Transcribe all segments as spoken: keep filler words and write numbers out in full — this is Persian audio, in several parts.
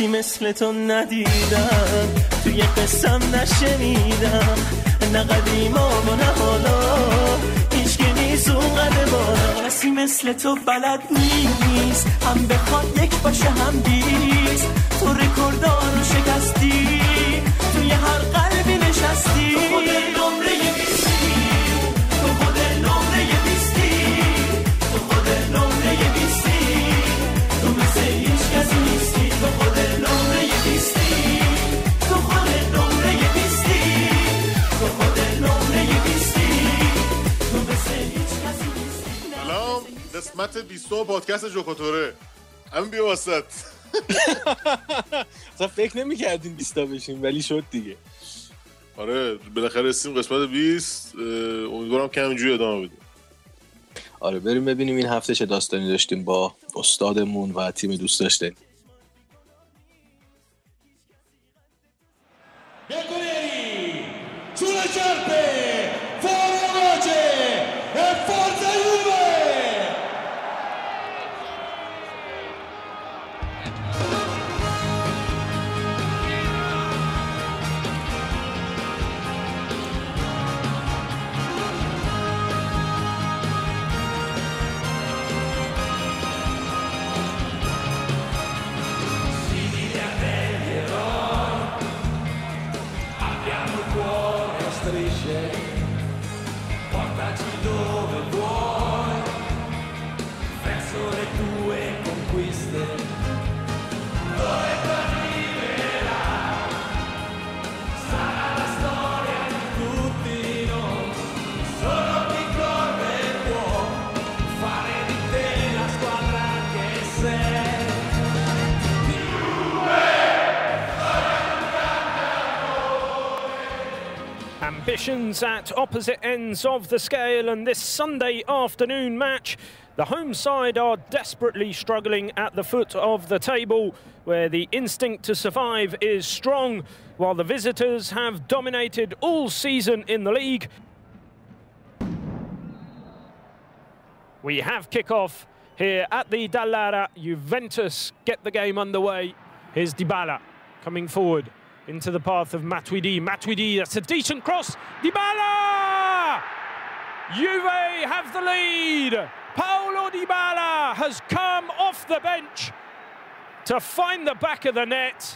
کسی مثل تو ندیدم، توی قسم نشنیدم، نه قدیما و نه حالا هیچ که نیست اونقدر بالا. کسی مثل تو بلد نیست، هم بخواد یک باشه هم بیست، تو رکوردارو شکستی، توی هر قلبی نشستی، تو خود نمره بیستی، تو خود نمره بیستی، تو خود نمره بیستی، تو مثل هیچ کسی نیستی، تو خود نمره بیستی، تو خود نمره بیستی، تو خود نمره بیستی، تو مثل هیچ کسی نیستی. سلام، قسمت بیستم پادکست جوکوتوره. همین بیا واسط. اصلا فکر نمی کردیم بیستا بشیم ولی شد دیگه. آره بالاخره رسیدیم قسمت بیست. امیدوارم که همینجوری ادامه بدیم. آره بریم ببینیم این هفته چه داستانی داشتیم با استادمون و تیم دوست داشتنی. Bianconeri sulle sciarpe, fuori la voce e forza Juve! Portaci dove vuoi, verso le tue conquiste, dove arriverà, sarà la storia di tutti noi, solo chi corre può fare di te la squadra che sei. Ambitions at opposite ends of the scale, and this Sunday afternoon match, the home side are desperately struggling at the foot of the table, where the instinct to survive is strong, while the visitors have dominated all season in the league. We have kick-off here at the Dallara. Juventus get the game underway. Here's Dybala coming forward into the path of Matuidi. Matuidi, that's a decent cross. Dybala! Juve have the lead. Paulo Dybala has come off the bench to find the back of the net.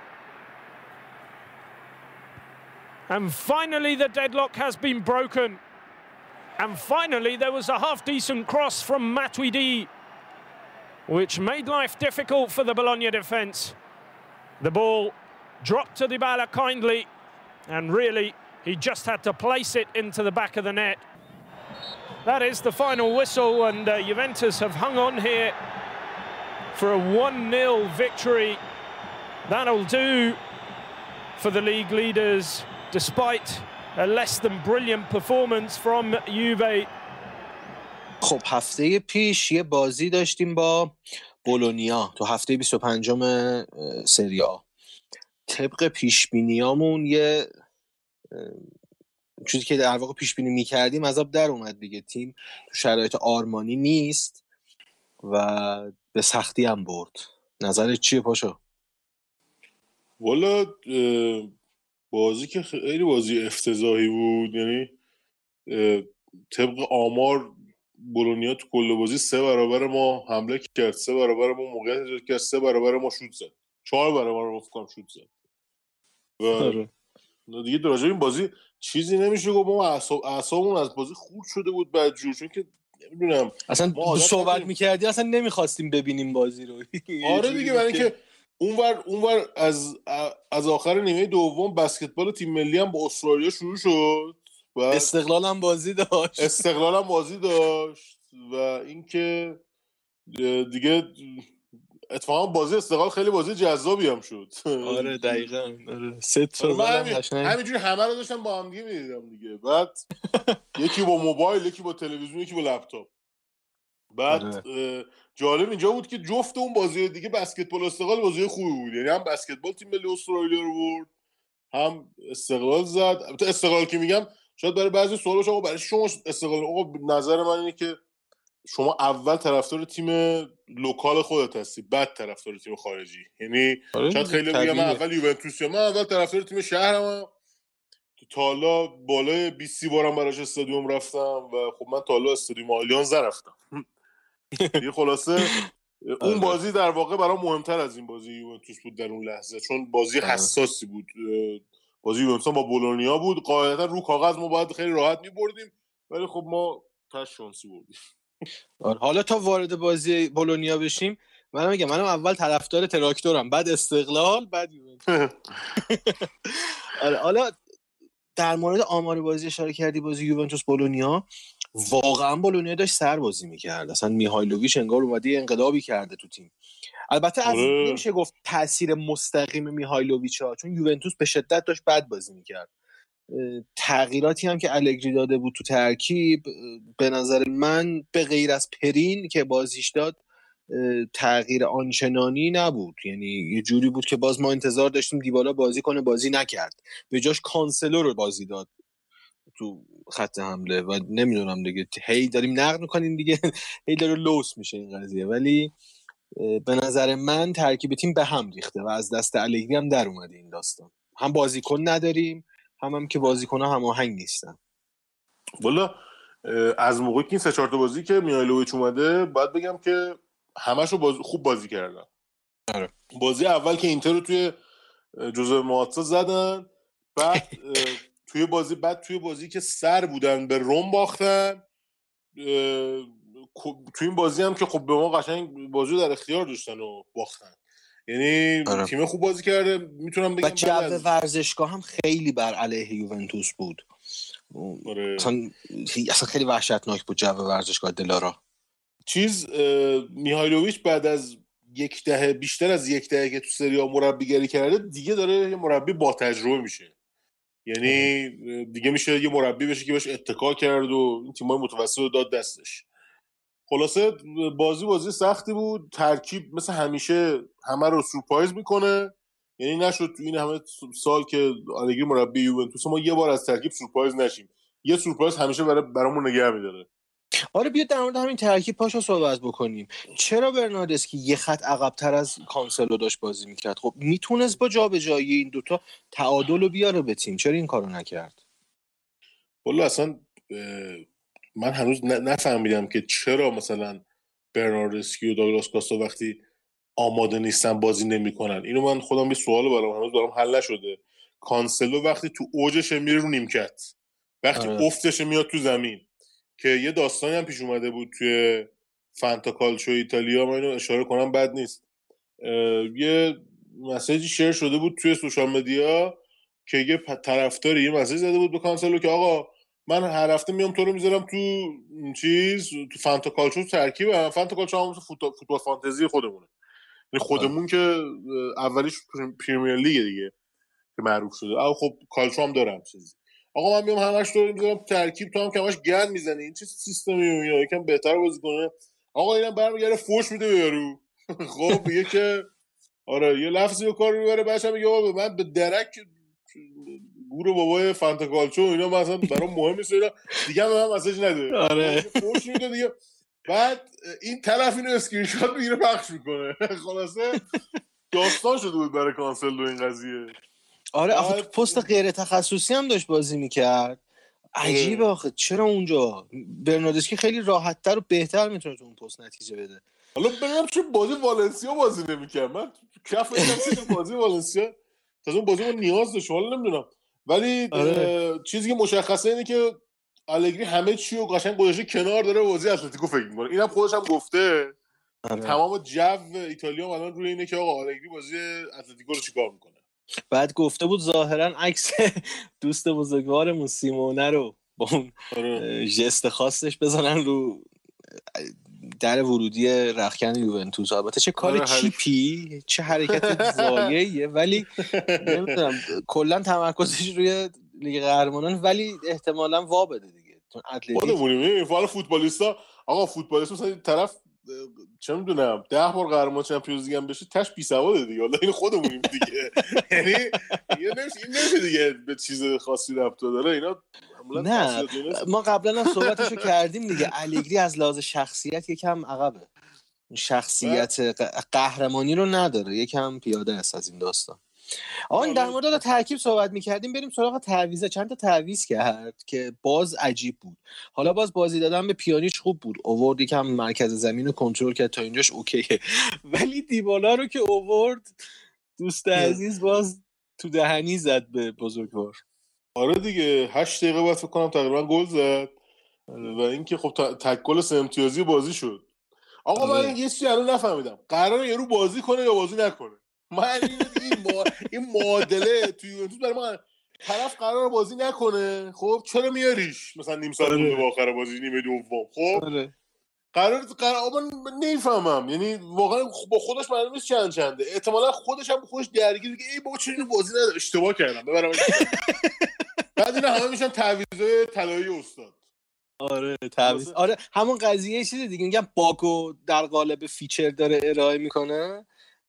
And finally the deadlock has been broken. And finally there was a half-decent cross from Matuidi, which made life difficult for the Bologna defence. The ball dropped to Dybala kindly, and really he just had to place it into the back of the net. That is the final whistle, and uh, Juventus have hung on here for a one nil victory. That'll do for the league leaders, despite a less than brilliant performance from Juve. خب هفته پیش یه بازی داشتیم با بولونیا تو هفته بیست و پنجم سری آ. طبق پیشبینیامون یه چیزی که در واقع پیشبینی میکردیم از آب در اومد دیگه. تیم تو شرایط آرمانی نیست و به سختی هم برد. نظرت چیه پاشا؟ والا بازی که خیلی بازی افتضاحی بود. یعنی طبق آمار بولونیا تو کل بازی سه برابر ما حمله کرد، سه برابر ما موقعیت ایجاد کرد، سه برابر ما شوت زد، چهار برابر ما فکر کنم شوت زد. و دیگه در این بازی چیزی نمیشه گفت. ما اعصاب اعصابمون از بازی خورد شده بود بدجور، چون که نمیدونم اصلا صحبت می‌کردی اصلا نمی‌خواستیم ببینیم بازی رو. آره دیگه، برای اینکه اونور اونور از از آخر نیمه دوم بسکتبال تیم ملی هم با استرالیا شروع شد و استقلال هم بازی داشت. استقلال هم بازی داشت و اینکه دیگه اتفاقا بازی استقلال خیلی بازی جذابی هم شد. آره دقیقاً. آره سه تا زدن همینجوری همه رو داشتم با هم دیگه می‌دیدم دیگه. بعد یکی با موبایل، یکی با تلویزیون، یکی با لپتاپ. بعد آره. جالب اینجا بود که جفت اون بازی دیگه بسکتبال استقلال بازی خوبی بود. یعنی هم بسکتبال تیم ملی استرالیا رو برد، هم استقلال زد. البته استقلال که میگم شاید برای بعضی سوال باشه آقا برای شما استقلال، آقا نظر من اینه که شما اول طرفدار تیم لوکال خودت هستی، بعد طرفدار تیم خارجی. یعنی شاید خیلی میگم من اول یوونتوسم، من اول طرفدار تیم شهرم. تا حالا بالای بیست بارم براش استادیوم رفتم و خب من تا حالا استادیوم آلیانز رفتم. یه خلاصه اون بازی در واقع برام مهمتر از این بازی یوونتوس بود در اون لحظه، چون بازی حساسی بود. بازی یوونتوس با بولونیا بود، قاعدتا رو کاغذ ما باید خیلی راحت می‌بردیم، ولی خب ما تاش شانسی بردیم. حالا تا وارد بازی بولونیا بشیم، منم میگم منم اول طرفدار تراکتورم، بعد استقلال، بعد یوونتوس. حالا در مورد آمار بازی اشاره کردی، بازی یوونتوس بولونیا، واقعا بولونیا داشت سر بازی میکرد. اصلا میهایلوویچ انگار اومده انقلابی کرده تو تیم. البته از نمیشه گفت تاثیر مستقیم میهایلوویچ ها، چون یوونتوس به شدت داشت بد بازی میکرد. تغییراتی هم که الگری داده بود تو ترکیب، به نظر من به غیر از پرین که بازیش داد تغییر آنچنانی نبود. یعنی یه جوری بود که باز ما انتظار داشتیم دیبالا بازی کنه، بازی نکرد، به جاش کانسلو رو بازی داد تو خط حمله و نمیدونم دیگه، هی داریم نقد میکنیم دیگه، هی داره لوس میشه این قضیه. ولی به نظر من ترکیب تیم به هم ریخته و از دست الگری هم در اومده این داستان. هم بازیکن نداریم، هم هم که بازیکن‌ها هماهنگ نیستن. والا از موقعی که این سه چهار تا بازی که میهایلوویچ اومده، باید بگم که همه‌شو باز... خوب بازی کردن. آره. بازی اول که اینتر رو توی جزء مواتسا زدن، بعد توی بازی بعد توی بازی که سر بودن به روم باختن. توی این بازی هم که خب به ما قشنگ بازی در اختیار داشتن و باختن. یعنی آره. تیم خوب بازی کرده، میتونم بگم. و جو از... ورزشگاه هم خیلی بر علیه یوونتوس بود. آره. اصلا اصلا خیلی وحشتناک بود جو ورزشگاه دلارا. چیز میهایلوویچ بعد از یک دهه، بیشتر از یک دهه که تو سری آ مربیگری کرده، دیگه داره یه مربی با تجربه میشه. یعنی دیگه میشه یه مربی بشه که بهش اتکا کرد و این تیمای متوسط رو داد دستش. خلاصه بازی بازی سختی بود. ترکیب مثل همیشه همه رو سورپرایز میکنه. یعنی نشد تو این همه سال که الگری مربی یوونتوس ما یه بار از ترکیب سورپرایز نشیم. یه سورپرایز همیشه برای برامون نگه میداره. آره بیا در مورد همین ترکیب پاشا صحبت بکنیم. چرا برناردسکی یه خط عقب‌تر از کانسلو داشت بازی میکرد؟ خب میتونست با جابجایی این دوتا تعادل رو بیاره به تیم، چرا این کارو نکرد؟ والله اصلا من هنوز نفهمیدم که چرا مثلا برناردسکی و داگلاس کاستا وقتی آماده نیستن بازی نمیکنن. اینو من خودم یه سوال برام هنوز دارم حل نشده. کانسلو وقتی تو اوجش میره رو نیمکت، وقتی آره. افتش میاد تو زمین، که یه داستانی هم پیش اومده بود توی فانتا کالچو ایتالیا، من اینو اشاره کنم بد نیست، یه مسیجی شیر شده بود توی سوشال مدیا که یه طرفداری یه مسیج زده بود به کانسلو که آقا من هر هفته میام تو رو میذارم تو چیز تو فانتا کالچو ترکیب. فانتا کالچو هم فوتبال فوتبال فانتزی خودمونه، یعنی خودمون که اولیش پریمیر لیگ دیگه که معروف شده. آ خب کالچو هم دارم چیزی. آقا من میام همش تو رو میذارم ترکیب، تو هم که همش گند میزنی، این چه سیستمیه؟ یا یکم بهتر بازی کنه. آقا اینم برمیگره فوش میده به یارو. خب میگه که آره یه لفظی رو کار میبره، بچه‌م میگه آقا من به درک گور بابای فانتا کالچو اینا مثلا برام مهم نیست، اینا دیگه هم من مسیج نده. آره فوش میده دیگه. بعد این طرف اینو اسکرین شات میگیره پخش میکنه. خلاصه داستان شده بود برای کانسلو این قضیه. آره آخه پست غیر تخصصی هم داشت بازی میکرد. عجیبه آخه چرا اونجا برناردسکی خیلی راحت‌تر و بهتر میتونه تو اون پست نتیجه بده. حالا ببینم چه بازی والنسیا بازی نمی‌کرد. من کف اینم بازی والنسیا تا اون بازی من نیاز داشت، حالا نمیدونم. ولی آره. چیزی که مشخصه اینه که الگری همه چی رو قشنگ گذاشته کنار، داره بازی اتلتیکو فکر می‌کنه. اینم خودش هم گفته. آره. تمام جو ایتالیا الان روی اینه که آقا الگری بازی اتلتیکو رو چیکار می‌کنه. بعد گفته بود ظاهرا عکس دوست بزرگوارمون سیمونه رو با اون آره. ژست خاصش بزنن رو در ورودی رختکن یوونتوس. البته چه کار آره چیپی، چه حرکت ضایعیه، ولی نمیدونم کلا تمرکزش روی لیگ قهرمانان، ولی احتمالاً وا بده دیگه، چون اتلتیک خودمونیم. این فوتبالیستا آقا فوتبالیست مثلا طرف چه میدونم ده بار قهرمان چمپیونز لیگ هم بشه تاش بی سواده دیگه. حالا این خودمونیم دیگه. یعنی یه نمیشه این نمیشه دیگه به چیز خاصی ربط داره اینا. نه ما قبلا هم صحبتشو کردیم دیگه. الگری از لحاظ شخصیت یکم عقبه، شخصیت قهرمانی رو نداره، یکم پیاده است از این داستان. آن در مورد ترکیب صحبت می‌کردیم، بریم سراغ تعویض. چند تا تعویض کرد که باز عجیب بود. حالا باز بازی دادن به پیانیچ خوب بود، اوورد یکم مرکز زمین رو کنترل کرد، تا اینجاش اوکیه. ولی دیبالا رو که اوورد دوست عزیز باز تو دهنی زد به بزرگوار. آره دیگه هشت دقیقه بعد فکر کنم تقریبا گل زد و اینکه خب تک گل سه امتیازی بازی شد. آقا من یه چیزی الان نفهمیدم، قراره یارو بازی کنه یا بازی نکنه؟ من این ما... این معادله توی یوونتوس برای من طرف قرار بازی نکنه، خب چرا میاریش مثلا نیم ساعت مونده به آخر بازی نیمه دوم؟ خب آره. قرار قرار من نمیفهمم، یعنی واقعا با خودش معلومه نیست چند چنده، احتمالاً خودش هم خودش درگیر که ای بابا چرا اینو بازی نداره، اشتباه کردم ببرم. بعد اینا همه میشن تعویضای طلایی استاد. آره تعویض، آره همون قضیه چیز دیگه، میگم باگو در قالب فیچر داره ارائه میکنه.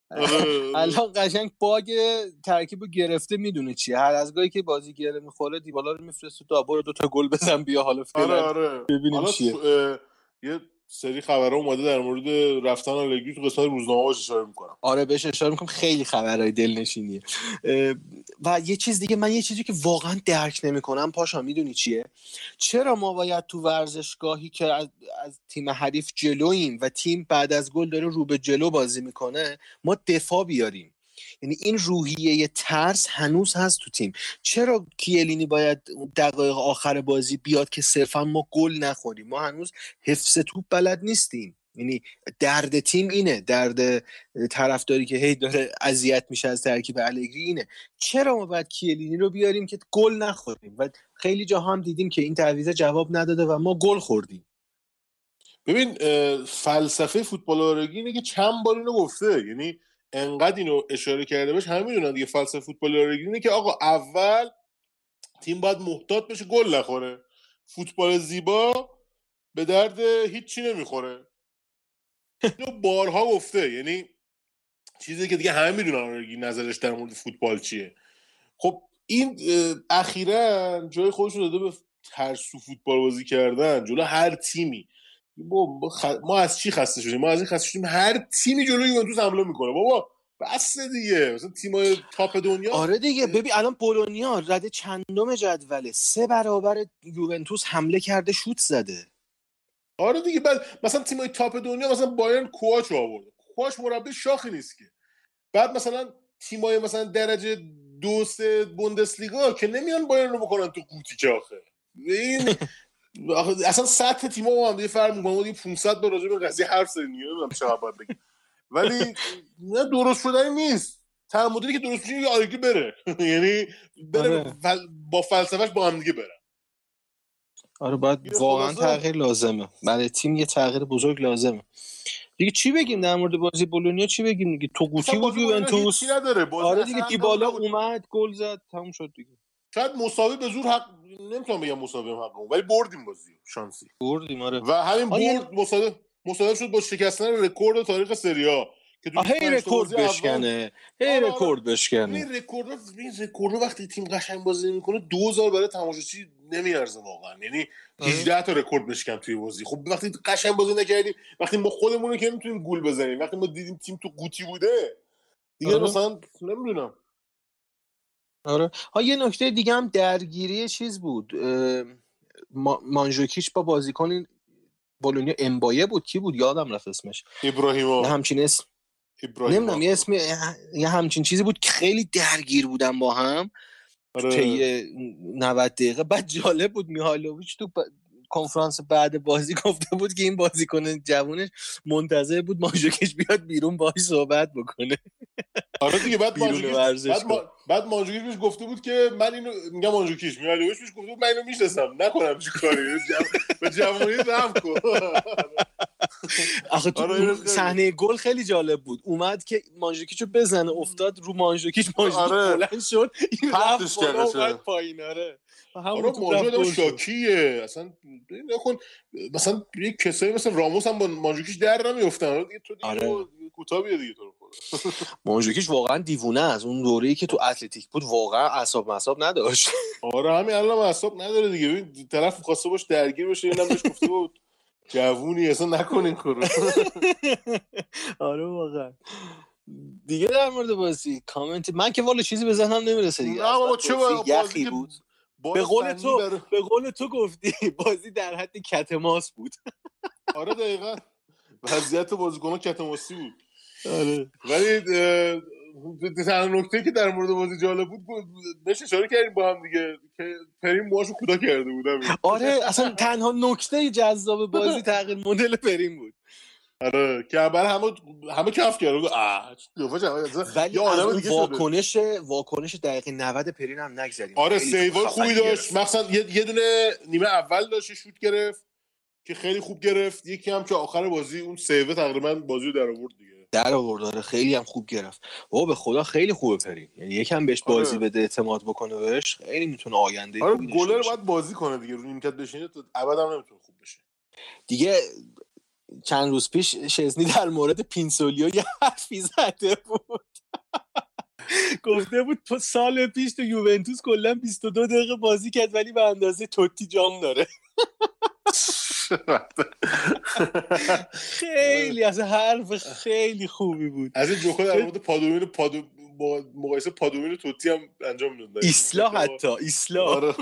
الان قشنگ باگ ترکیبو گرفته، میدونه چیه، هر از گاهی که بازی گره میخوره دیبالا رو میفرسته تا برو دو تا گل بزن بیا حالا فعلا آره آره. ببینیم چیه. یه سری خبرها اومده در مورد رفتن الگری تو قسمت روزنامه‌اش اشاره میکنم. آره بهش اشاره میکنم، خیلی خبرهای دلنشینیه. و یه چیز دیگه، من یه چیزی که واقعا درک نمیکنم پاشا، میدونی چیه؟ چرا ما باید تو ورزشگاهی که از, از تیم حریف جلوییم و تیم بعد از گل داره رو به جلو بازی میکنه ما دفاع بیاریم؟ یعنی این روحیه ترس هنوز هست تو تیم. چرا کیلینی باید دقایق آخر بازی بیاد که صرفا ما گل نخوریم؟ ما هنوز حفظ توپ بلد نیستیم. یعنی درد تیم اینه، درد طرفداری که هی داره اذیت میشه از ترکیب الگری اینه. چرا ما باید کیلینی رو بیاریم که گل نخوریم؟ و خیلی جا هم دیدیم که این تعویض جواب نداده و ما گل خوردیم. ببین فلسفه فوتبال آرگی اینه که چند بار اینو گفته، یعنی انقدر اینو اشاره کرده باش همه میدونن دیگه. فلسفه فوتبال آرگی اینه که آقا اول تیم باید محتاط بشه گل نخوره، فوتبال زیبا به درد هیچی نمیخوره. اینو بارها گفته، یعنی چیزی که دیگه همه میدونن آرگی نظرش در مورد فوتبال چیه. خب این اخیراً جای خودش رو داده به ترسو فوتبال بازی کردن جلو هر تیمی. ما, خ... ما از چی خسته شدیم؟ ما از این خسته شدیم هر تیمی جلوی یوونتوس حمله میکنه. بابا بس دیگه، مثلا تیمای تاپ دنیا. آره دیگه ببین الان بولونیا رده چندم جدوله، سه برابر یوونتوس حمله کرده، شوت زده. آره دیگه بعد مثلا تیمای تاپ دنیا مثلا بایرن کوواچ آورده، کوواچ مربی شاخی نیست که. بعد مثلا تیمای مثلا درجه دو سه بوندسلیگا که نمیان بایرن رو بکنن تو قوطی که آخه. این اصلا سطح تیم‌ها با هم دیگه فرق می‌کنه. ما دیگه پانصد بار راجع به قضیه حرف زدیم، نمیدونم چقدر باید بگم، ولی نه درست شدنی نیست. تمام مدلی که درست میشه یه آرگی بره، یعنی بره فل... با فلسفه‌اش با هم دیگه بره. آره باید واقعا تغییر لازمه، برای تیم یه تغییر بزرگ لازمه دیگه. چی بگیم در مورد بازی بولونیا؟ چی بگیم دیگه؟ تو قوطی بود یوونتوس. آره دیگه دیبالا اومد گل زد تموم شد دیگه. شاید مساوی به زور حق نمیتونم بگم مساوی هم حق، ولی بردیم بازی، شانسی بردیم. آره و همین برد مساوی مساوی شد با شکستن رکورد تاریخ سری آ که تو هی رکورد بشکنه، هی رکورد بشکنه. این رکورد این رکورد وقتی تیم قشنگ بازی میکنه دوزار برای تماشاچی نمیارزه واقعا. یعنی هجده تا رکورد بشکن توی بازی. خب وقتی قشنگ بازی نکردیم، وقتی ما خودمون رو که نمیتونیم گول بزنیم، وقتی ما دیدیم تیم تو قوطی بوده دیگه مثلا نمیدونم. آره ها یه نکته دیگه هم درگیری چیز بود، ما... مانجوکیچ با بازیکن بولونیا امبایه بود، کی بود یادم رفت اسمش، ابراهیمو همچین اسم نمیدونم یه اسم یه همچین چیزی بود که خیلی درگیر بودن با هم. آره. طی نود دقیقه. بعد جالب بود میهایلوویچ تو ب... کنفرانس بعد بازی گفته بود که این بازیکن جوونش منتظر بود مانجوکیچ بیاد بیرون باهاش صحبت بکنه. آره دیگه بعد مانجوکیچ بعد ما... بعد مانجوکیچ بهش گفته بود که من اینو میگم، مانجوکیچ میهایلوویچ بهش گفته بود من اینو میشناسم نکنم چیکاری به جوونی رحم کن. آخه تو صحنه گل خیلی جالب بود، اومد که مانجوکیچو بزنه افتاد رو مانجوکیچ، مانجوکیچ بلند شد این رفت بالا اومد پایین. آره آره مانجو شاکیه اصلا نکن، مثلا یک کسایی مثل راموس هم با مانجوکیچ در نمیافتن دیگه، تو دیگه آره. کوتاه بیا دیگه تو رو خدا. مانجوکیچ واقعا دیوونه از اون دوره‌ای که تو اتلتیک بود واقعا اعصاب مصاب نداشت. آره همین الان اعصاب نداره دیگه، ببین طرف خواسته باش درگیر بشه اینم بهش گفته بود جوونی اصلا نکنین کارو. آره واقعا. دیگه در مورد بازی کامنت من که والا چیزی به ذهنم نمیرسه دیگه. نه بابا چه بازی بود. به قول تو بر... به قول تو گفتی بازی در حد کتماس بود. آره دقیقاً وضعیت بازیکن‌ها کتماسی بود. آره ولی تنها نکته که در مورد بازی جالب بود بهش اشاره کردیم با هم دیگه که پریم موهاشو کوتاه کرده بودم. آره اصلا تنها نکته جذاب بازی تغییر مدل پریم بود. آره که برای همه همه کف کرد. آه ولی یا آدم دیگه واکنش واکنش دقیقه نود پرین هم نگذریم. آره سیوای خوبی داشت، مثلا یه, یه دونه نیمه اول داشت شوت گرفت که خیلی خوب گرفت، یکی هم که آخر بازی اون سیو تقریبا بازی رو در آورد دیگه. در آورد آره خیلی هم خوب گرفت. بابا به خدا خیلی خوبه پرین، یعنی یکم بهش بازی آره. بده اعتماد بکنه بهش، خیلی میتونه آینده آره خوبی گلر باید بازی کنه دیگه، رو نیمکت بشینه تا ابدا نمیتونه خوب بشه دیگه. چند روز پیش شزنی در مورد پینسولیو یه حرفی زده بود. گفته بود سال پیش تو یوونتوس کلا بیست و دو دقیقه بازی کرد ولی به اندازه توتی جام داره. خیلی از حرف خیلی خوبی بود. از این جوکا در مورد پادومین پادو با مقایسه پادومین و توتی هم انجام میداد. اصلاح حتی اصلاح. آره.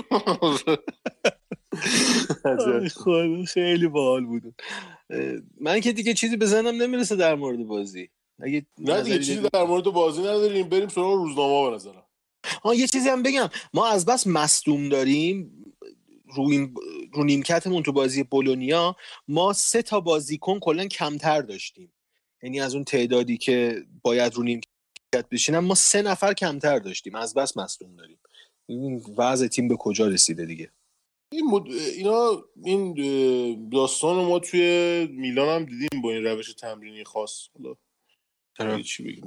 خیلی خیلی باحال بود. من که دیگه چیزی به ذهنم نمیرسه در مورد بازی. اگه نه دیگه چیزی در مورد بازی نداریم، بریم سراغ روزنامه به نظرم. ها یه چیزی هم بگم، ما از بس مصدوم داریم رو این رو نیمکتمون تو بازی بولونیا ما سه تا بازیکن کلا کمتر داشتیم، یعنی از اون تعدادی که باید رو نیمکت بشینن ما سه نفر کمتر داشتیم، از بس مصدوم داریم. این وضع تیم به کجا رسیده دیگه؟ این مد... اینا این داستان ما توی میلان هم دیدیم با این روش تمرینی خاص. حالا چی بگیم؟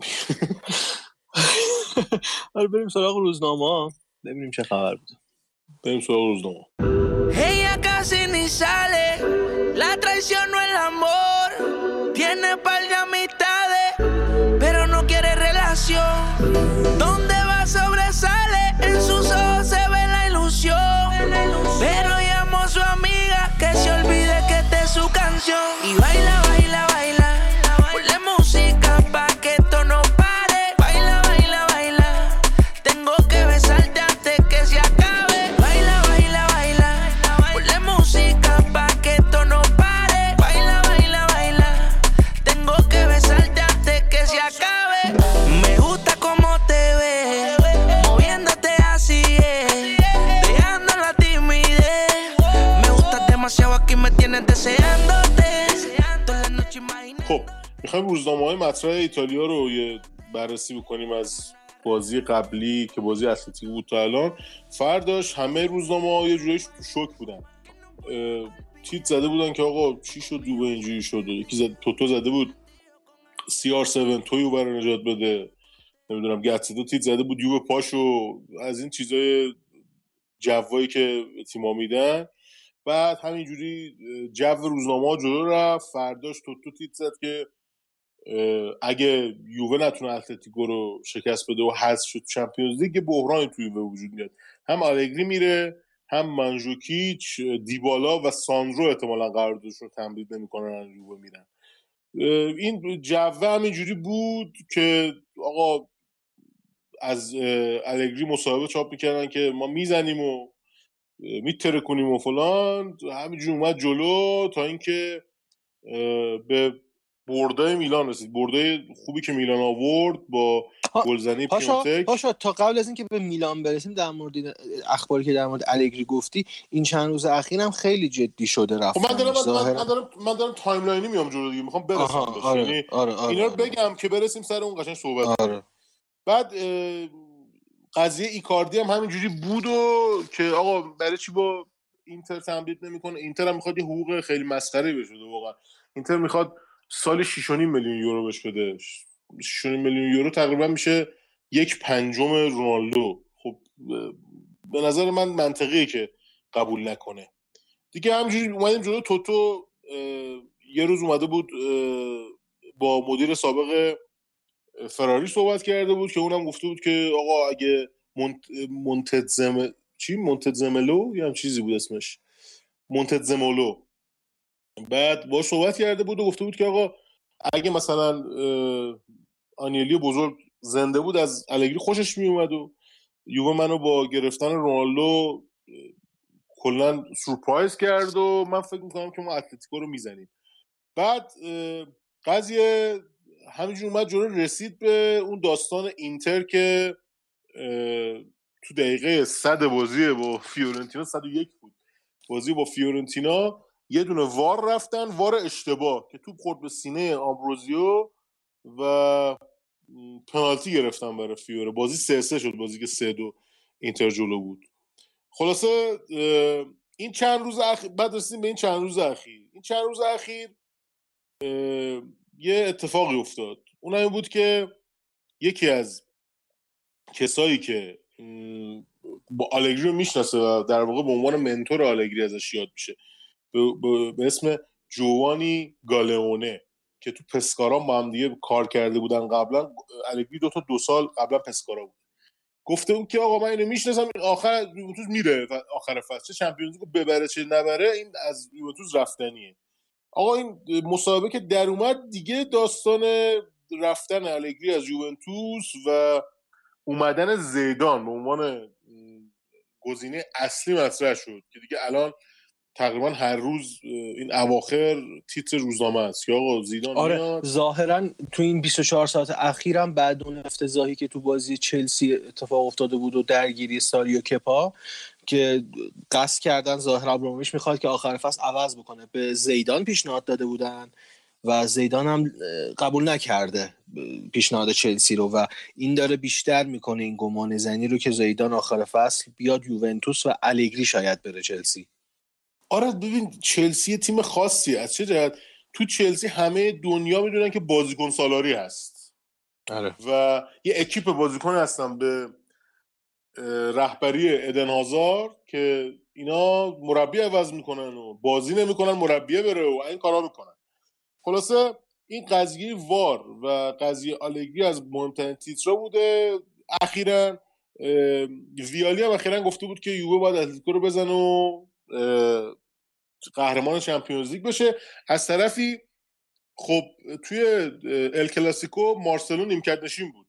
حالا بریم سراغ روزنامه ببینیم چه خبر بود. بریم سراغ روزنامه. Ella casi ni sale, la traición no el amor, tiene par de amistades, pero no quiere relación. Donde va sobresale, en sus ojos se ve la ilusión, pero llamó a su amiga que se olvide que esta es su canción. Y baila, baila, baila, ponle música pa' que esto no pare. Baila, baila, baila, tengo que besarte antes que se acabe. Baila, baila, baila, ponle música pa' que esto no pare. Baila, baila, baila, tengo que besarte antes que se acabe. Me gusta cómo te ves, moviéndote así es, dejando la timidez. Me gustas demasiado, aquí me tienes deseándote. Toda la noche imaginé. خب میخوایم روزنامه‌های مطرح ایتالیا رو یه بررسی بکنیم از بازی قبلی که بازی اتلتیکو بود تا الان. فرداش همه روزنامه‌ها یه جوری شوک بودن، تیت زده بودن که آقا چی شد یووه اینجوری شد. یکی زد توتو زده بود سی آر هفت تویو برای نجات بده، نمیدونم گاتسدو تیت زده بود یووه پاشو، از این چیزای جوایی که تیم‌ها میدن. بعد همینجوری جو روزنامه‌ها جلو رفت. فرداش توتو تیت زد که اگه یووه نتونه اتلتیکو رو شکست بده و حذف شد چمپیونز لیگ، بحرانی توی یووه وجود میاد. هم آلگری میره، هم مانجوکیچ، دیبالا و ساندرو احتمالاً قراردادشون رو تمدید نمی‌کنن، یووه میرن. این جو همینجوری بود که آقا از آلگری مصاحبه چاپ میکردن که ما میزنیم و میتره کنیم و فلان. همینجوری اومد جلو تا اینکه به برده میلان رسید، برده خوبی که میلان آورد با گلزنی پیونتک. پاشا تا قبل از اینکه به میلان برسیم در مورد اخباری که در مورد آلگری گفتی، این چند روز اخیرم خیلی جدی شده رفتن. من دارم من, من دارم من دارم تایملاینی میام جلو دیگه، میخوام برسم. آره، یعنی آره، آره، اینا رو آره. بگم که برسیم سر اون قشنگ صحبت. آره. بعد قضیه ایکاردی هم همینجوری بود و که آقا برای چی با اینتر تمدید نمیکنه، اینتر هم میخواد یه حقوق خیلی مسخره بشه واقعا. اینتر میخواد سال شش و نیم میلیون یورو بهش بده. شش و نیم میلیون یورو تقریبا میشه یک پنجم رونالدو. خب به نظر من منطقیه که قبول نکنه دیگه. همینجوری اومدیم جلو توتو. یه روز اومده بود با مدیر سابق فراری صحبت کرده بود که اونم گفته بود که آقا اگه منتظم چی منتظملو یا هم چیزی بود اسمش، منتظمولو، بعد با صحبت کرده بود و گفته بود که آقا اگه مثلا آنیلی بزرگ زنده بود از الگری خوشش می اومد و یووه منو با گرفتن رونالدو کلا سورپرایز کرد و من فکر میکنم که ما اتلتیکو رو میزنیم. بعد قضیه همینجور اومد جلو، رسید به اون داستان اینتر که تو دقیقه صد بازی با فیورنتینا، صد و یک بود بازی با فیورنتینا، یه دونه وار رفتن، وار اشتباه که توپ خورد به سینه آمبروزیو و پنالتی گرفتن برای فیوره. بازی سه سه شد، بازی که سه دو اینتر جلو بود. خلاصه این چند روز اخیر، بعد رسیدیم به این چند روز اخیر این چند روز اخیر یه اتفاقی افتاد. اون این بود که یکی از کسایی که با آلگری رو میشناسه و در واقع به عنوان منتور آلگری ازش یاد میشه به اسم جوانی گالئونه که تو پسکارا با هم دیگه کار کرده بودن قبلا. آلگری دو تا دو سال قبلا پسکارا بود. گفته بود که آقا من اینو میشناسم، آخر یوونتوس میره آخر فصل، چه چمپیونز لیگو ببره چه نبره این از یوونتوس رفتنیه. آقا این مسابقه که در اومد دیگه داستان رفتن آلگری از یوونتوس و اومدن زیدان به عنوان گزینه اصلی مطرح شد که دیگه الان تقریبا هر روز این اواخر تیتر روزنامه است که آقا زیدان آره میاد. ظاهرا تو این بیست و چهار ساعت اخیرم بعد اون افتضاحی که تو بازی چلسی اتفاق افتاده بود و درگیری ساریو کپا که قصد کردن ظاهرا ابراهیموویچ میخواد که آخر فصل عوض بکنه، به زیدان پیشنهاد داده بودن و زیدان هم قبول نکرده پیشنهاد چلسی رو و این داره بیشتر میکنه این گمان زنی رو که زیدان آخر فصل بیاد یوونتوس و آلگری شاید بره چلسی. آره ببین چلسی تیم خاصی از چه جهت؟ تو چلسی همه دنیا میدونن که بازیکن سالاری هست. آره. و یه اکیپ بازیکن هستن به رهبری ادن هازارد که اینا مربی عوض میکنن و بازی نمیکنن مربیه بره و این کارا میکنن. خلاصه این قضیه وار و قضیه آلگری از مهمترین تیترا بوده. اخیراً ویالی هم اخیراً گفته بود که یووه باید اتلتیکو رو بزنه و قهرمان چمپیونز لیگ بشه. از طرفی خب توی ال کلاسیکو مارسلو نیمکت نشین بود.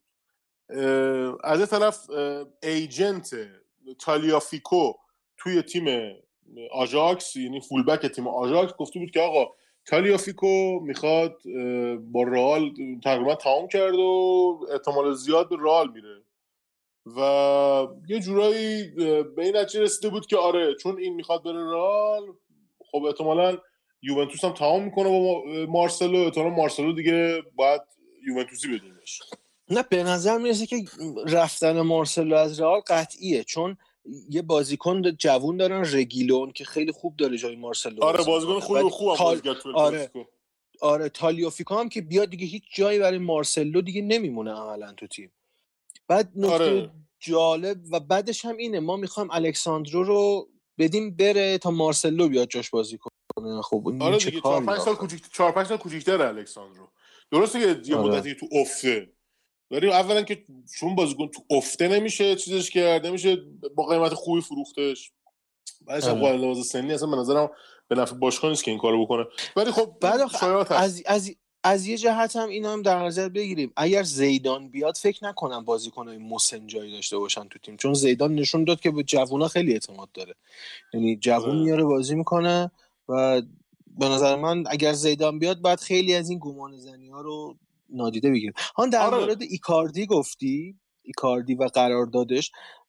از یه طرف ایجنت تالیافیکو توی تیم آژاکس، یعنی فولبک تیم آژاکس، گفته بود که آقا تالیافیکو میخواد با رئال تقریبا تمام کرد و احتمال زیاد به رئال میره و یه جورایی به این نتیجه رسیده بود که آره چون این میخواد بره رئال خب احتمالاً یوونتوس هم تمام میکنه با مارسلو، احتمالاً مارسلو دیگه باید یوونتوسی بدونش. نه به نظر میرسه که رفتن مارسلو از رئال قطعیه، چون یه بازیکن جوون دارن رگیلون که خیلی خوب داره جای مارسلو. آره بازیکن خوب خوب تال... بازیکن تو آره آره تالیافیکو هم که بیاد دیگه هیچ جایی برای مارسلو دیگه نمیمونه عملاً تو تیم. بعد نکته آره. جالب و بعدش هم اینه ما میخوایم الکساندرو رو بدیم بره تا مارسلو بیاد جاش بازی کنه. خب این آره چه دیگه چهار پنج سال کوچیک چهار پنج سال کوچیک‌تره الکساندرو. درسته که یه آره. مدتی تو افته. ولی اولا که چون بازیکن تو افته نمیشه چیزش کرد، نمیشه با قیمت خوبی فروختش. بعدش هم قائل لحاظ سنی اصلا به نظرم به نفع باشگاه نیست که این کارو بکنه. ولی خب شایعات از از از یه جهت هم اینا هم در نظر بگیریم اگر زیدان بیاد فکر نکنم بازیکنای مسن جایی داشته باشن تو تیم، چون زیدان نشون داد که به جوونا خیلی اعتماد داره، یعنی جوون میاره بازی میکنه و به نظر من اگر زیدان بیاد بعد خیلی از این گمان زنی ها رو نادیده بگیریم. ها در آره. مورد ایکاردی گفتی، ایکاردی و قراردادش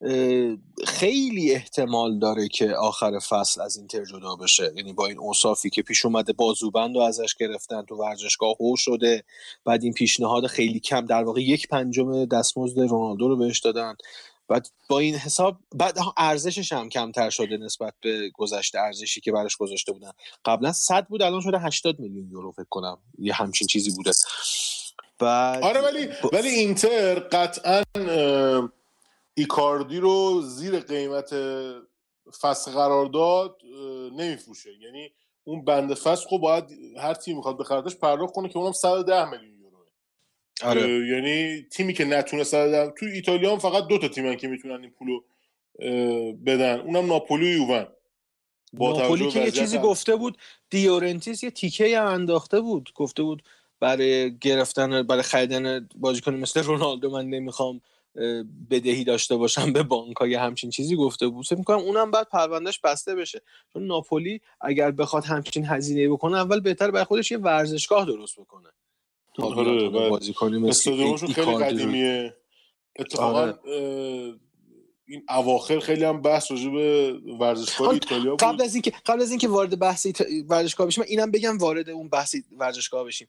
خیلی احتمال داره که آخر فصل از اینتر جدا بشه، یعنی با این اوصافی که پیش اومده بازوبند رو ازش گرفتن تو ورزشگاه هو شده، بعد این پیشنهاد خیلی کم در واقع یک پنجم دستمزد رونالدو رو بهش دادن بعد با این حساب بعد ارزشش هم کمتر شده نسبت به گذشته، ارزشی که براش گذاشته بودن قبلا صد بود الان شده هشتاد میلیون یورو فکر کنم، یه همچین چیزی بوده. بعد آره ولی ب... ولی اینتر قطعاً ایکاردی رو زیر قیمت فسخ قرار داد نمیفروشه، یعنی اون بند فسخ رو باید هر تیم میخواد بخردش پرداخت کنه که اونم صد و ده میلیون یوروه. آره. یعنی تیمی که نتونه صد و ده، تو ایتالیا هم فقط دو تا تیمن که میتونن این پولو بدن، اونم ناپولی و یوون. ناپولی که یه چیزی هم گفته بود، دیورنتیس یه تیکه هم انداخته بود، گفته بود برای گرفتن برای خریدن بازیکن مثل رونالدو من نمیخوام بدهی داشته باشم به بانک‌ها، یه همچین چیزی گفته بود. فکر می‌کنم اونم بعد پروندهش بسته بشه، چون ناپولی اگر بخواد همچین هزینه‌ای بکنه اول بهتر برای خودش یه ورزشگاه درست بکنه. آره بازیکنی مثل استادیومشون خیلی قدیمیه. اتفاقا آره. این اواخر خیلی هم بحث راجع به ورزشگاه ایتالیا بود. قبل از اینکه قبل از اینکه وارد بحث ایت... ورزشگاه بشیم، اینم بگم وارد اون بحث ورزشگاه بشیم.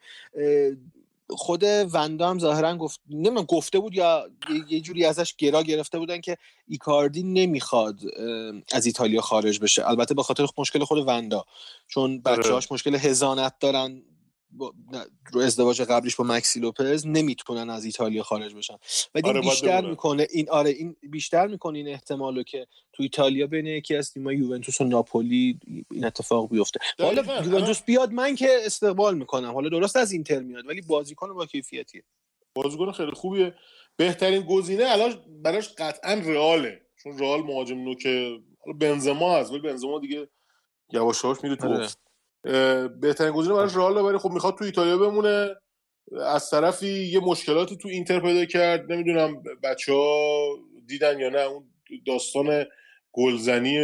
خود وندا هم ظاهرا گفت نمیدونم گفته بود یا یه جوری ازش گرا گرفته بودن که ایکاردی نمیخواد از ایتالیا خارج بشه، البته به خاطر مشکل خود وندا، چون بچه‌هاش مشکل حضانت دارن رو ازدواج قبلیش با مکسی لوپز، نمیتونن از ایتالیا خارج بشن. ولی آره بیشتر میکنه این آره این بیشتر میکنه این احتمالو که تو ایتالیا بین یکی از تیم‌های یوونتوس و ناپولی این اتفاق بیفته. حالا یوونتوس بیاد من که استقبال میکنم، حالا درست از اینتر میاد ولی بازیکن با کیفیتیه، بازیکن خیلی خوبیه. بهترین گزینه الان براش قطعا رئاله، چون رئال مهاجم نوک بنزما هست ولی بنزما دیگه یواش یواش میره تو افت. بهترین گزینه براش رئال، ولی خب میخواد تو ایتالیا بمونه. از طرفی یه مشکلاتی تو اینتر پیدا کرد، نمیدونم بچه‌ها دیدن یا نه، اون داستان گلزنی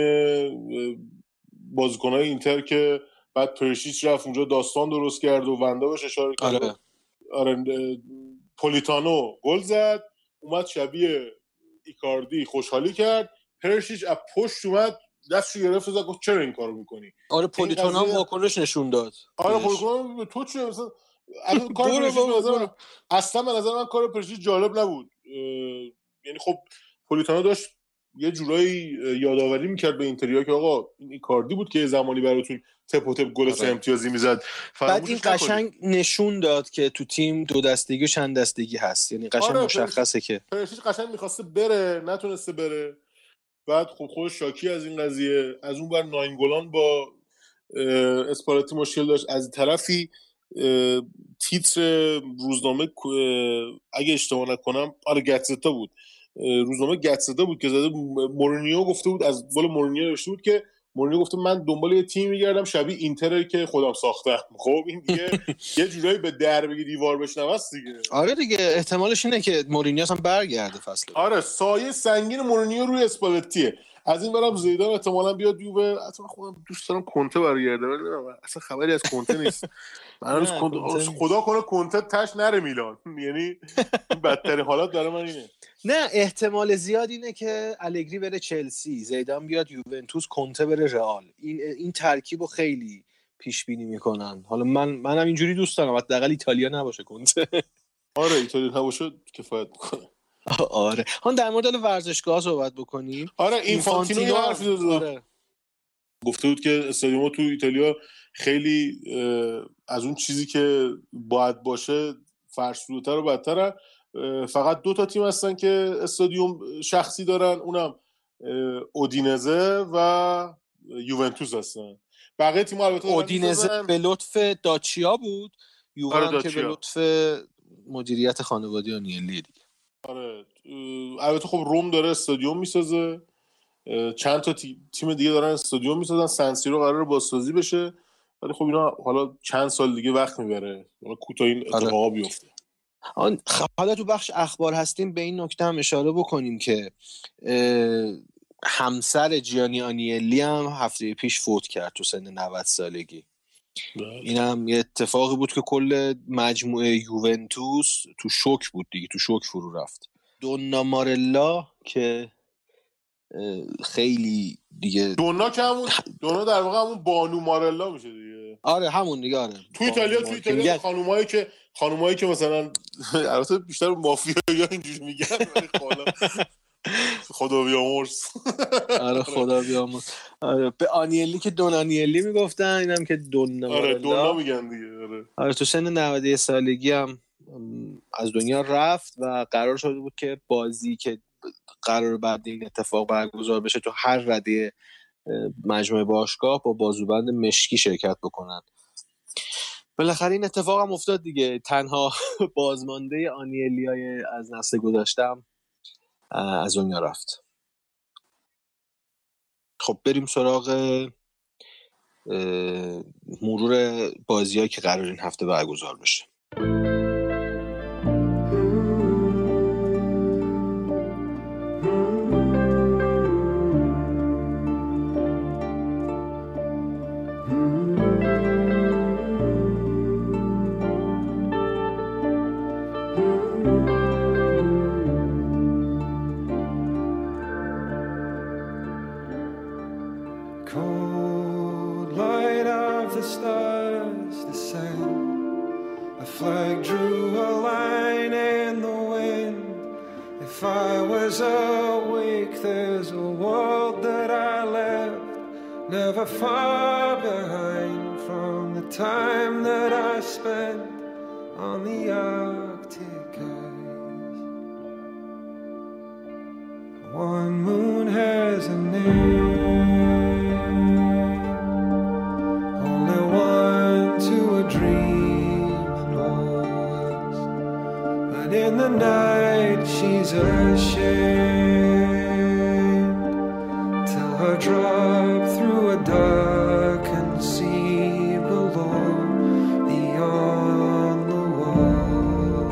بازیکن‌های اینتر که بعد پرشیچ رفت اونجا داستان درست کرد و وندا بهش اشاره کرد. آره. آره پولیتانو گل زد، اومد شبیه ایکاردی خوشحالی کرد، پرشیچ از پشت اومد دستشو گرفت و گفت چرا این کارو میکنی؟ آره پولیتانو هم واکنش نشون داد. آره پولیتانو تو چه مثلا الان کار پرشیچ اصلا به نظر من کار پرشیچ جالب نبود. یعنی خب پولیتانو داشت یه جورایی یادآوری میکرد به اینتریا که آقا این ایکاردی بود که یه زمانی براتون تپ و تپ گل سه امتیازی میزد. بعد این قشنگ نشون داد که تو تیم دو دستگی و چند دستگی هست، یعنی قشنگ آره مشخصه که پرشیچ قشنگ می‌خواسته بره نتونسته بره. بعد خب خودش شاکی از این قضیه، از اون بر ناینگولان با اسپالتی مشکل داشت، از طرفی تیتر روزنامه اگه اشتباه نکنم آره گتزتا بود، روزنامه گتزتا بود که زده مورینیو گفته بود، از قول مورینیو نوشته بود که مورینیو گفته من دنبال یه تیم میگردم شبیه اینتر که خودم ساختم. خب این دیگه یه جورایی به در بگی دیوار بشنوست دیگه. آره دیگه احتمالش اینه که مورینیو هم برگرده فصل. آره سایه سنگین مورینیو روی اسپالتیه. از این برم زیدان احتمالاً بیاد یووه. اصلا خودم دوست دارم کنته برگرده ولی اصلا خبری از کنته نیست. من خدا کنه کنته تاش نره میلان، یعنی بدترین حالات برای من اینه. نه احتمال زیاد اینه که الگری بره چلسی، زیدان بیاد یوونتوس، کنته بره رئال. این این ترکیبو خیلی پیش بینی میکنن. حالا من منم اینجوری دوست دارم حداقل ایتالیا نباشه کنته. آره ایتالیا نباشه کفایت میکنه. آره ها در مورد ورزشگاه صحبت بکنیم. آره اینفانتینو حرف زد. آره. گفته بود که استادیوم تو ایتالیا خیلی از اون چیزی که باید باشه فرسودتر و بدتره. فقط دو تا تیم هستن که استادیوم شخصی دارن، اونم اودینزه و یوونتوس هستن. بقیه تیم‌ها البته اودینزه به لطف داچیا بود، یوونتوس آره که به لطف مدیریت خانوادگی آنیلی دیگه. آره البته خب روم داره استادیوم میسازه، چند تا تیم دیگه دارن استادیوم میسازن، سنسیرو قراره بازسازی بشه ولی خب اینا حالا چند سال دیگه وقت میبره، حالا کوتاه این اتفاقا بیفته. حالا تو بخش اخبار هستیم به این نکته هم اشاره بکنیم که همسر جیانی آنیلی هم هفته پیش فوت کرد تو سن نود سالگی. این هم یه اتفاقی بود که کل مجموعه یوونتوس تو شوک بود دیگه، تو شوک فرو رفت. دونا مارلا که خیلی دیگه دونا که همون دونا در واقع همون بانو مارلا میشه دیگه. آره همون دیگه. آره تو ایتالیا تو ایتالیا خانومایی که خانومایی که مثلا البته بیشتر مافیا یا اینجوری میگن ولی خالا خدا بیامرز. آره خدا بیامرز. آره به آنیلی که دون آنیلی میگفتن، اینم که دون. آره دونا میگن دیگه. آره آره تو سن نود و یک سالگی هم از دنیا رفت و قرار شده بود که بازی که قرار بعد این اتفاق برگزار بشه تو هر رده مجموعه باشگاه با بازوبند مشکی شرکت بکنن. بالاخره این اتفاق هم افتاد دیگه. تنها بازمانده آنیلیای از نسل گذاشتم از دنیا رفت. خب بریم سراغ مرور بازی‌هایی که قرار این هفته برگزار بشه. Never far behind from the time that I spent on the Arctic ice. One moon has a name, only one to a dream and holds. But in the night she's ashamed. Tell her drop through a darkened sea below, beyond the wall.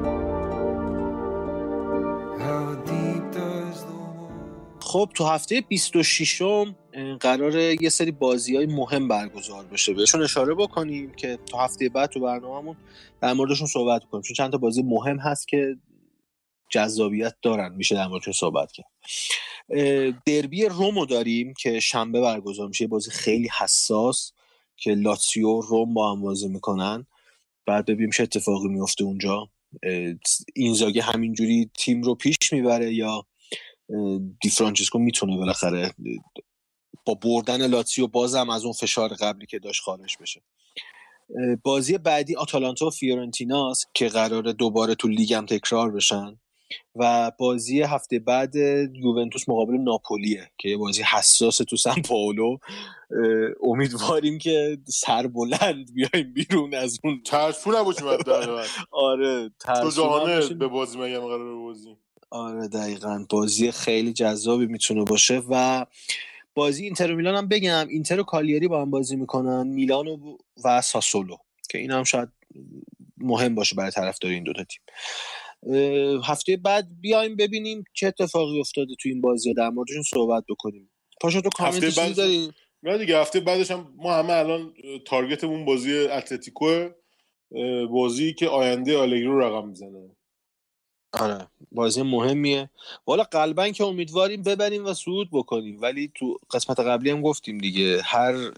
How deep does the wall... خب تو هفته بیست و ششم قراره یه سری بازی‌های مهم برگزار بشه. بهشون اشاره بکنیم که تا هفته بعد تو برنامه‌مون در موردشون صحبت کنیم، چون چند تا بازی مهم هست که جذابیت دارن، میشه در موردشون صحبت کرد. دربی رومو داریم که شنبه برگزار میشه، بازی خیلی حساس که لاتزیو و روم با هم بازی میکنن. بعد ببینیم چه اتفاقی میفته اونجا. اینزاگی همینجوری تیم رو پیش میبره یا دی فرانچسکو میتونه بالاخره با بردن لاتزیو بازم از اون فشار قبلی که داشت خارج بشه. بازی بعدی آتالانتا و فیورنتیناست که قراره دوباره تو لیگ هم تکرار بشن و بازی هفته بعد یوونتوس مقابل ناپولیه که یه بازی حساس تو سن پائولو. امیدواریم که سربلند بیایم بیرون از اون ترسو نباشیم. آره تو جهانه به بازی میگم قراره بازی. آره دقیقاً بازی خیلی جذابی میتونه باشه. و بازی اینتر و میلان هم بگم، اینتر و کالیاری با هم بازی میکنن، میلان و, و ساسولو که این هم شاید مهم باشه برای طرفدار این دوتا تیم. هفته بعد بیایم ببینیم چه اتفاقی افتاده تو این بازی، در موردشون صحبت بکنیم. پاشا تو کامنت چیزی داری؟ نه دیگه هفته بعدش هم ما همه الان تارگتمون بازی اتلتیکو، بازی که آینده آلگری رو رقم میزنه. آره بازی مهمیه والا، قلبن که امیدواریم ببریم و صعود بکنیم، ولی تو قسمت قبلی هم گفتیم دیگه هر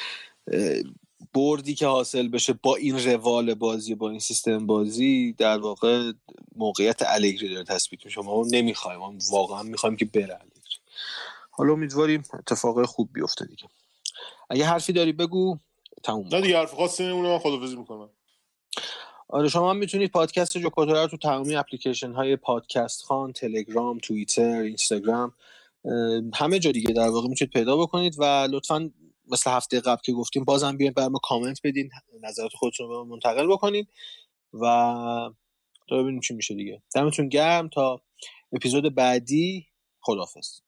بردی که حاصل بشه با این روال بازی، با این سیستم بازی، در واقع موقعیت الگری داره تثبیت میشه. ما نمیخوایم، ما واقعا میخوایم که بره الگری. حالا امیدواریم اتفاقای خوب بیفته دیگه. اگه حرفی داری بگو تموم. نه دیگه حرف خاصی نمونه، من خداحافظی میکنم. آره شما هم میتونید پادکست جوکاتورا رو تو تمامی اپلیکیشن های پادکست خان، تلگرام، توییتر، اینستاگرام، همه جا دیگه در واقع میتونید پیدا بکنید و لطفاً مثل هفته قبل که گفتیم بازم بیاین برام کامنت بدین، نظرات خودتون رو منتقل بکنید و تا ببینیم چی میشه دیگه. دمتون گرم تا اپیزود بعدی. خداحافظ.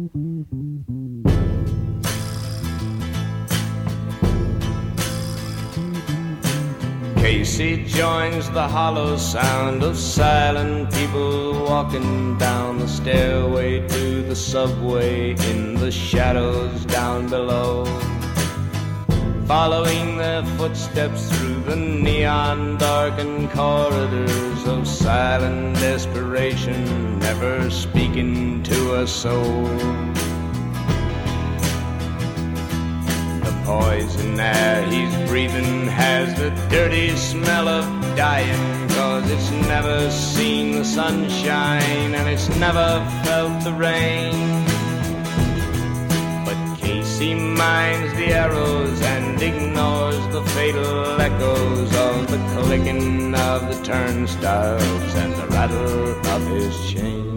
Casey joins the hollow sound of silent people walking down the stairway to the subway in the shadows down below, following their footsteps through the neon darkened corridors of silent desperation, never speaking to a soul. poison air he's breathing has the dirty smell of dying, 'cause it's never seen the sunshine and it's never felt the rain. But Casey minds the arrows and ignores the fatal echoes of the clicking of the turnstiles and the rattle of his chain.